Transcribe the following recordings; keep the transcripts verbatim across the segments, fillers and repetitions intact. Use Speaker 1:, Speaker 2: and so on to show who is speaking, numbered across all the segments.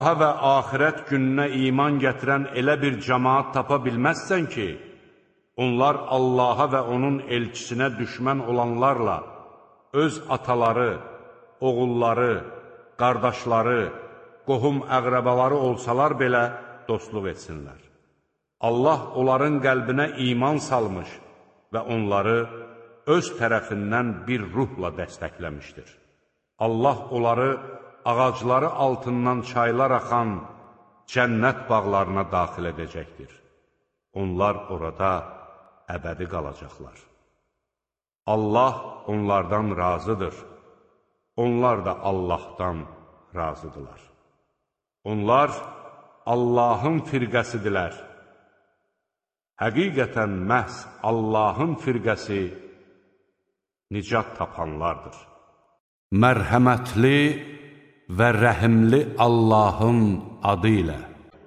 Speaker 1: Allaha və axirət gününə iman gətirən elə bir cəmaat tapa bilməzsən ki, onlar Allaha və onun elçisinə düşmən olanlarla öz ataları, oğulları, qardaşları, qohum əqrəbaları olsalar belə dostluq etsinlər. Allah onların qəlbinə iman salmış və onları öz tərəfindən bir ruhla dəstəkləmişdir. Allah onları ağacları altından çaylar axan cənnət bağlarına daxil edəcəkdir. Onlar orada əbədi qalacaqlar. Allah onlardan razıdır. Onlar da Allahdan razıdırlar. Onlar Allahın firqəsidirlər. Həqiqətən məhz Allahın firqəsi nicat tapanlardır. Mərhəmətli və rəhimli Allahın adı ilə.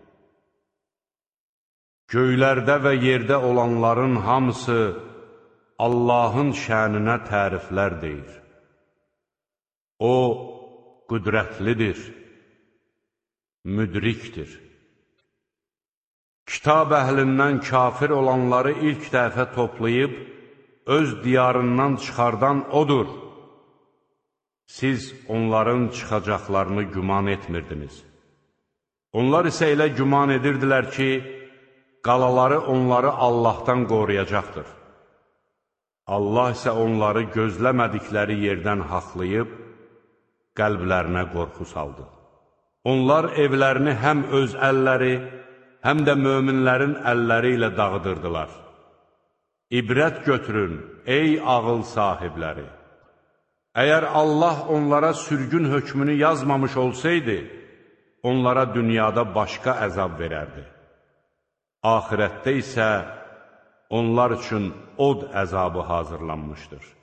Speaker 1: Göylərdə və yerdə olanların hamısı Allahın şəninə təriflər deyir. O, qüdrətlidir, müdrikdir. Kitab əhlindən kafir olanları ilk dəfə toplayıb, öz diyarından çıxardan odur. Siz onların çıxacaqlarını güman etmirdiniz. Onlar isə elə güman edirdilər ki, qalaları onları Allahdan qoruyacaqdır. Allah isə onları gözləmədikləri yerdən haqlayıb, qəlblərinə qorxu saldı. Onlar evlərini həm öz əlləri, həm də möminlərin əlləri ilə dağıdırdılar. İbrət götürün, ey ağıl sahibləri! Əgər Allah onlara sürgün hökmünü yazmamış olsaydı, onlara dünyada başqa əzab verərdi. Axirətdə isə onlar üçün od əzabı hazırlanmışdır.